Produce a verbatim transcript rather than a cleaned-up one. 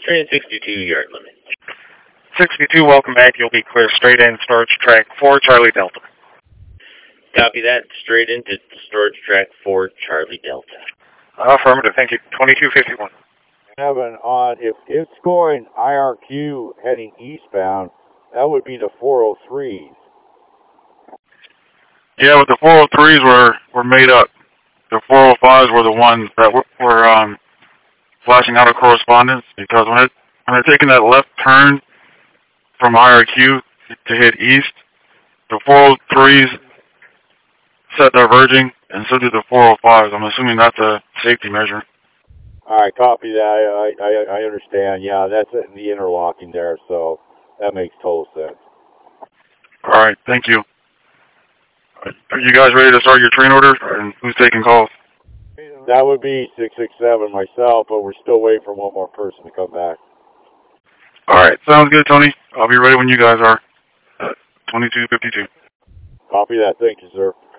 Train sixty-two, yard limit. sixty-two, welcome back. You'll be clear straight in, storage track four, Charlie Delta. Copy that. Straight into storage track four, Charlie Delta. Affirmative, thank you. twenty-two fifty-one. Evan, on if it's going I R Q heading eastbound, that would be the four oh threes. Yeah, but the four oh threes were, were made up. The four oh fives were the ones that were, were um, flashing out of correspondence, because when, it, when they're taking that left turn from I R Q to hit east, the four oh threes set diverging, and so did the four oh fives. I'm assuming that's a safety measure. All right, copy that. I, I, I understand. Yeah, that's in the interlocking there, so that makes total sense. All right, thank you. Are you guys ready to start your train order, and who's taking calls? That would be six six seven myself, but we're still waiting for one more person to come back. All right, sounds good, Tony. I'll be ready when you guys are. twenty-two fifty-two. Copy that. Thank you, sir.